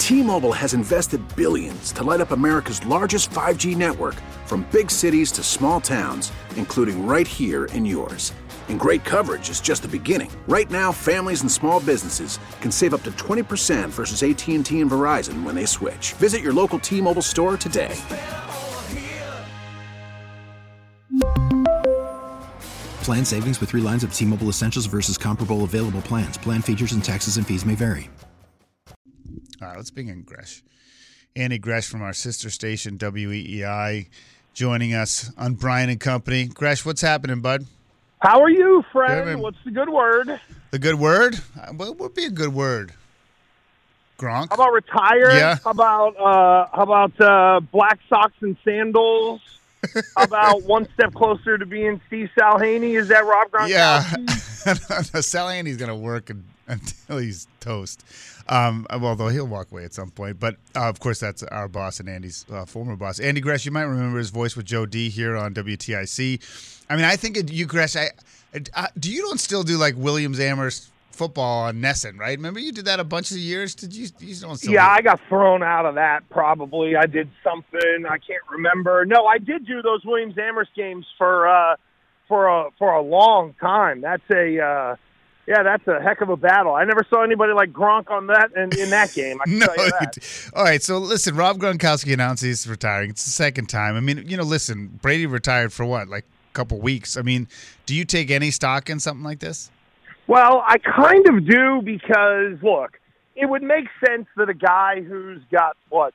T-Mobile has invested billions to light up America's largest 5G network, from big cities to small towns, including right here in yours. And great coverage is just the beginning. Right now, families and small businesses can save up to 20% versus AT&T and Verizon when they switch. Visit your local T-Mobile store today. Plan savings with 3 lines of T-Mobile Essentials versus comparable available plans. Plan features and taxes and fees may vary. All right, let's begin, Gresh. Andy Gresh from our sister station, WEEI, joining us on Brian and Company. Gresh, what's happening, bud? How are you, friend? Good, What's the good word? The good word? What would be a good word? Gronk? How about retire? Yeah. How about black socks and sandals? How about one step closer to being Steve Salhaney? Is that Rob Gronkowski? Yeah. Salhaney's going to work until he's toast. Although he'll walk away at some point. But, of course, that's our boss and Andy's former boss. Andy Gresh, you might remember his voice with Joe D here on WTIC. I mean, I think you, Gresh, do you don't still do, like, Williams-Amherst football on Nesson, right? Remember you did that a bunch of years? Did you don't still Yeah, I got thrown out of that probably. I did something. I can't remember. No, I did do those Williams-Amherst games for a long time. That's a heck of a battle. I never saw anybody like Gronk on that and in that game. I can tell you that. All right, so listen, Rob Gronkowski announced he's retiring. It's the second time. I mean, listen, Brady retired for what, like a couple weeks? I mean, do you take any stock in something like this? Well, I kind of do because, look, it would make sense that a guy who's got,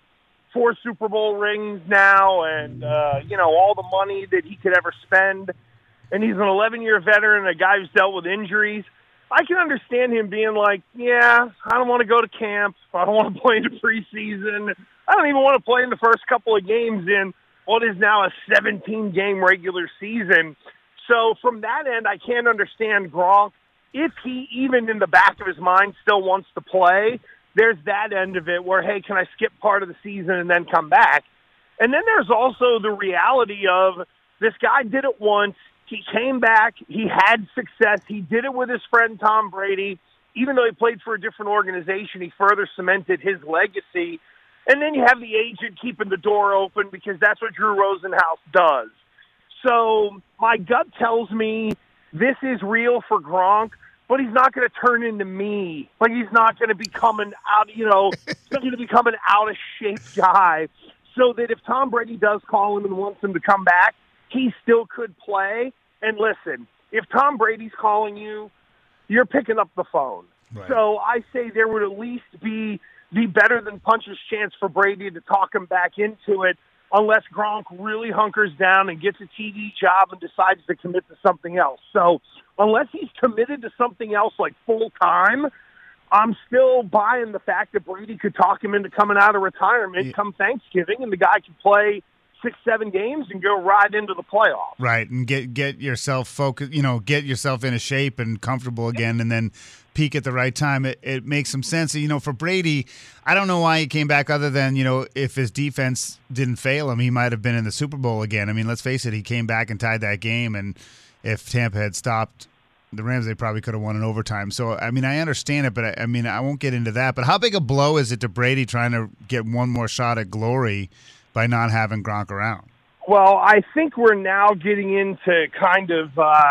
4 Super Bowl rings now and, all the money that he could ever spend, and he's an 11-year veteran, a guy who's dealt with injuries, I can understand him being like, yeah, I don't want to go to camp. I don't want to play in the preseason. I don't even want to play in the first couple of games in what is now a 17-game regular season. So from that end, I can't understand Gronk. If he, even in the back of his mind, still wants to play, there's that end of it where, hey, can I skip part of the season and then come back? And then there's also the reality of this guy did it once. He came back. He had success. He did it with his friend Tom Brady. Even though he played for a different organization, he further cemented his legacy. And then you have the agent keeping the door open because that's what Drew Rosenhaus does. So my gut tells me this is real for Gronk, but he's not going to turn into me. Like, he's not going to become an he's not going to become an out-of-shape guy. So that if Tom Brady does call him and wants him to come back, he still could play. And listen, if Tom Brady's calling you, you're picking up the phone. Right. So I say there would at least be the better than punches chance for Brady to talk him back into it, unless Gronk really hunkers down and gets a TV job and decides to commit to something else. So unless he's committed to something else like full-time, I'm still buying the fact that Brady could talk him into coming out of retirement come Thanksgiving, and the guy could play 6-7 games and go right into the playoffs. Right, and get yourself focused, get yourself in a shape and comfortable again, and then peak at the right time. It makes some sense. For Brady, I don't know why he came back other than, if his defense didn't fail him, he might have been in the Super Bowl again. I mean, let's face it, he came back and tied that game, and if Tampa had stopped the Rams, they probably could have won in overtime. So, I mean, I understand it, but I won't get into that. But how big a blow is it to Brady trying to get one more shot at glory by not having Gronk around? Well, I think we're now getting into kind of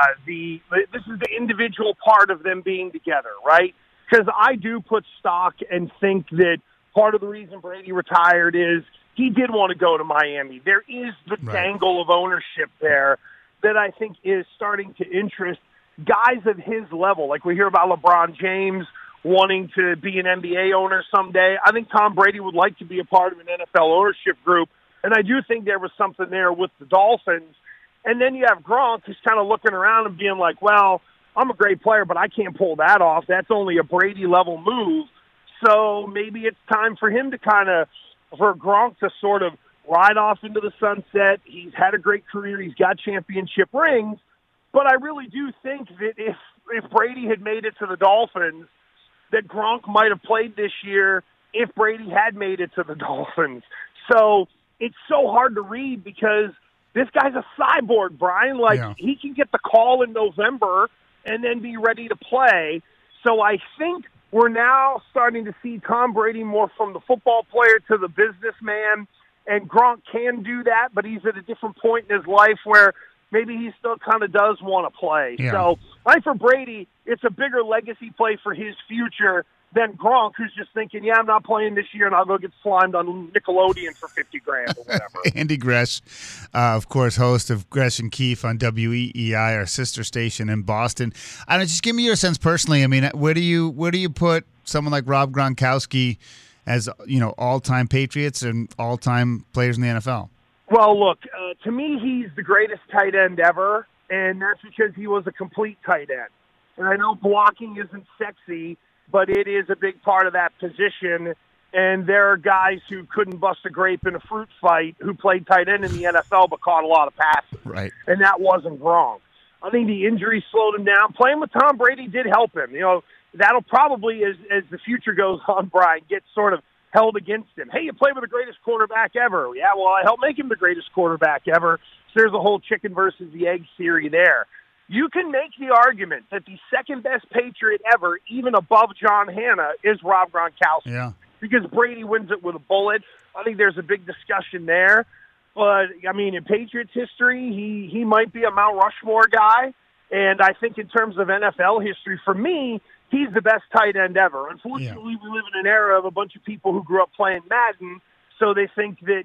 this is the individual part of them being together, right? Because I do put stock and think that part of the reason Brady retired is he did want to go to Miami. There is the dangle of ownership there that I think is starting to interest guys of his level. Like we hear about LeBron James wanting to be an NBA owner someday. I think Tom Brady would like to be a part of an NFL ownership group. And I do think there was something there with the Dolphins. And then you have Gronk who's kind of looking around and being like, well, I'm a great player, but I can't pull that off. That's only a Brady-level move. So maybe it's time for him to for Gronk to sort of ride off into the sunset. He's had a great career. He's got championship rings. But I really do think that if Brady had made it to the Dolphins, that Gronk might have played this year if Brady had made it to the Dolphins. So it's so hard to read because this guy's a cyborg, Brian. He can get the call in November and then be ready to play. So I think we're now starting to see Tom Brady more from the football player to the businessman, and Gronk can do that, but he's at a different point in his life where maybe he still kind of does want to play. Yeah. So, for Brady, it's a bigger legacy play for his future than Gronk, who's just thinking, I'm not playing this year, and I'll go get slimed on Nickelodeon for $50,000 or whatever. Andy Gresh, of course, host of Gresh and Keefe on WEEI, our sister station in Boston. I don't know, just give me your sense personally. I mean, where do you put someone like Rob Gronkowski as, all-time Patriots and all-time players in the NFL? Well, look, to me, he's the greatest tight end ever, and that's because he was a complete tight end. And I know blocking isn't sexy, but it is a big part of that position. And there are guys who couldn't bust a grape in a fruit fight who played tight end in the NFL but caught a lot of passes. Right. And that wasn't wrong. I think the injury slowed him down. Playing with Tom Brady did help him. That'll probably, as the future goes on, Brian, get sort of held against him. Hey, you played with the greatest quarterback ever. Yeah, well, I helped make him the greatest quarterback ever. So there's a whole chicken versus the egg theory there. You can make the argument that the second-best Patriot ever, even above John Hanna, is Rob Gronkowski. Yeah. Because Brady wins it with a bullet. I think there's a big discussion there. But, in Patriots history, he might be a Mount Rushmore guy. And I think in terms of NFL history, for me, he's the best tight end ever. Unfortunately, we live in an era of a bunch of people who grew up playing Madden, so they think that,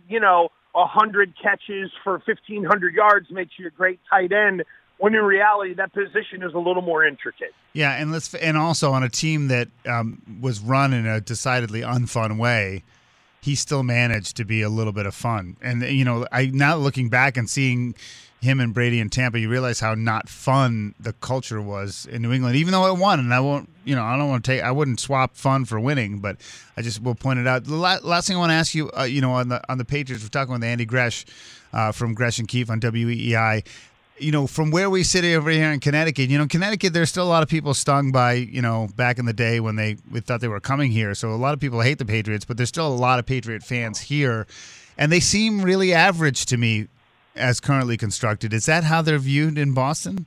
100 catches for 1,500 yards makes you a great tight end, when in reality, that position is a little more intricate. Yeah, and also on a team that was run in a decidedly unfun way, he still managed to be a little bit of fun. And I now looking back and seeing him and Brady in Tampa, you realize how not fun the culture was in New England, even though it won. And I wouldn't swap fun for winning, but I just will point it out. The last thing I want to ask you, on the Patriots, we're talking with Andy Gresh from Gresh and Keefe on WEEI. From where we sit over here in Connecticut, Connecticut, there's still a lot of people stung by, back in the day when we thought they were coming here. So a lot of people hate the Patriots, but there's still a lot of Patriot fans here. And they seem really average to me as currently constructed. Is that how they're viewed in Boston?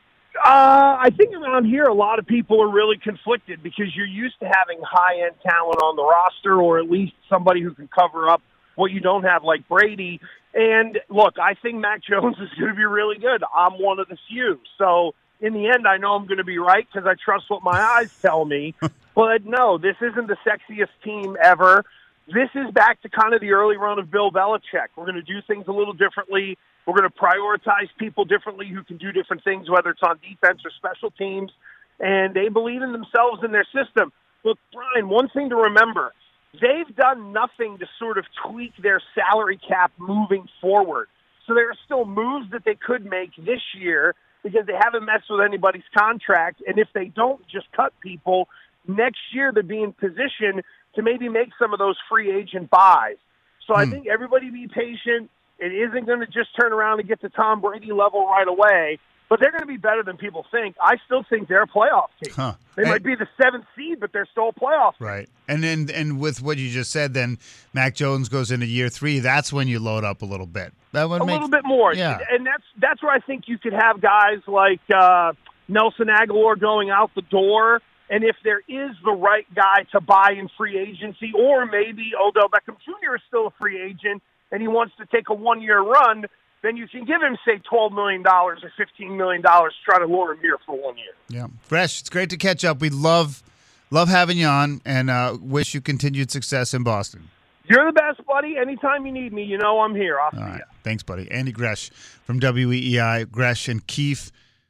I think around here, a lot of people are really conflicted because you're used to having high-end talent on the roster, or at least somebody who can cover up what you don't have, like Brady. And look, I think Mac Jones is going to be really good. I'm one of the few. So in the end, I know I'm going to be right because I trust what my eyes tell me. But no, this isn't the sexiest team ever. This is back to kind of the early run of Bill Belichick. We're going to do things a little differently. We're going to prioritize people differently who can do different things, whether it's on defense or special teams. And they believe in themselves and their system. Look, Brian, one thing to remember, they've done nothing to sort of tweak their salary cap moving forward. So there are still moves that they could make this year because they haven't messed with anybody's contract. And if they don't just cut people, next year they'll be in position to maybe make some of those free agent buys. So I think everybody be patient. It isn't going to just turn around and get to Tom Brady level right away. But they're going to be better than people think. I still think they're a playoff team. They might be the 7th seed, but they're still a playoff team. Right. And with what you just said, then Mac Jones goes into year 3. That's when you load up a little bit. That would little bit more. Yeah. And that's where I think you could have guys like Nelson Aguilar going out the door. And if there is the right guy to buy in free agency, or maybe Odell Beckham Jr. is still a free agent and he wants to take a 1-year run, then you can give him, say, $12 million or $15 million to try to lure him here for 1 year. Yeah. Gresh, it's great to catch up. We love having you on, and wish you continued success in Boston. You're the best, buddy. Anytime you need me, you know I'm here. I'll see you. Thanks, buddy. Andy Gresh from WEEI, Gresh and Keefe.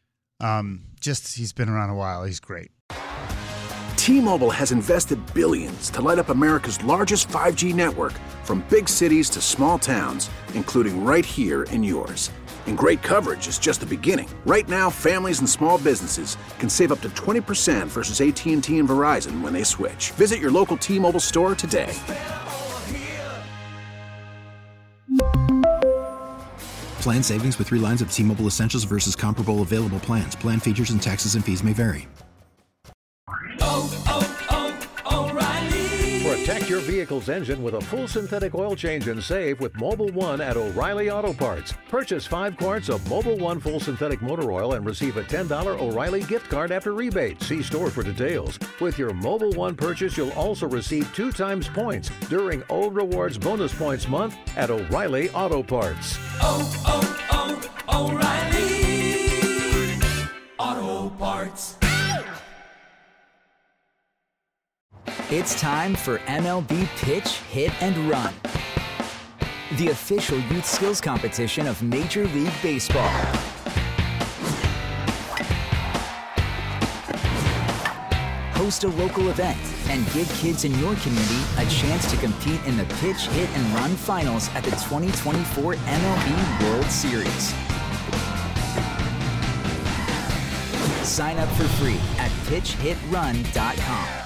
He's been around a while. He's great. T-Mobile has invested billions to light up America's largest 5G network, from big cities to small towns, including right here in yours. And great coverage is just the beginning. Right now, families and small businesses can save up to 20% versus AT&T and Verizon when they switch. Visit your local T-Mobile store today. Plan savings with 3 lines of T-Mobile Essentials versus comparable available plans. Plan features and taxes and fees may vary. O'Reilly. For a Protect your vehicle's engine with a full synthetic oil change and save with Mobil 1 at O'Reilly Auto Parts. Purchase 5 quarts of Mobil 1 full synthetic motor oil and receive a $10 O'Reilly gift card after rebate. See store for details. With your Mobil 1 purchase, you'll also receive 2 times points during O Rewards Bonus Points Month at O'Reilly Auto Parts. O'Reilly Auto Parts. It's time for MLB Pitch, Hit, and Run, the official youth skills competition of Major League Baseball. Host a local event and give kids in your community a chance to compete in the Pitch, Hit, and Run finals at the 2024 MLB World Series. Sign up for free at pitchhitrun.com.